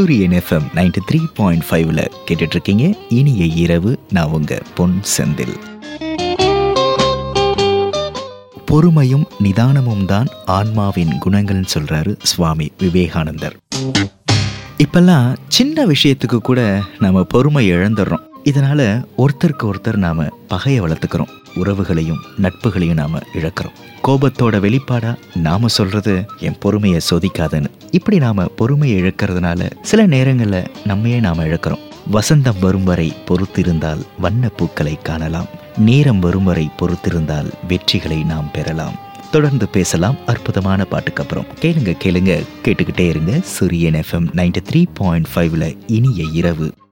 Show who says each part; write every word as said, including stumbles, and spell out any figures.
Speaker 1: சூரியன் FM ninety three point ஃபைவ்ல கேட்டுட்டு இருக்கீங்க. இனிய இரவு, நான் உங்க பொன் செந்தில். பொறுமையும் நிதானமும் தான் ஆன்மாவின் குணங்கள்னு சொல்றாரு சுவாமி விவேகானந்தர். இப்பெல்லாம் சின்ன விஷயத்துக்கு கூட நம்ம பொறுமை இழந்துடுறோம். இதனால ஒருத்தருக்கு ஒருத்தர் நாம பகையை வளர்த்துக்கிறோம், உறவுகளையும் நட்புகளையும் நாம இழக்கிறோம். கோபத்தோட வெளிப்பாடா நாம சொல்றது என் பொறுமையை சோதிக்காதன்னு. இப்படி நாம பொறுமையை இழக்கிறதுனால சில நேரங்கள்ல நம்மையே நாம இழக்கிறோம். வசந்தம் வரும் வரை பொறுத்திருந்தால் வண்ண பூக்களை காணலாம், நேரம் வரும் வரை பொறுத்திருந்தால் வெற்றிகளை நாம் பெறலாம். தொடர்ந்து பேசலாம் அற்புதமான பாட்டுக்கு அப்புறம். கேளுங்க கேளுங்க கேட்டுக்கிட்டே இருங்க. சூரியன் எஃப்எம் நைன்டி த்ரீ பாயிண்ட் ஃபைவ்ல இனிய இரவு.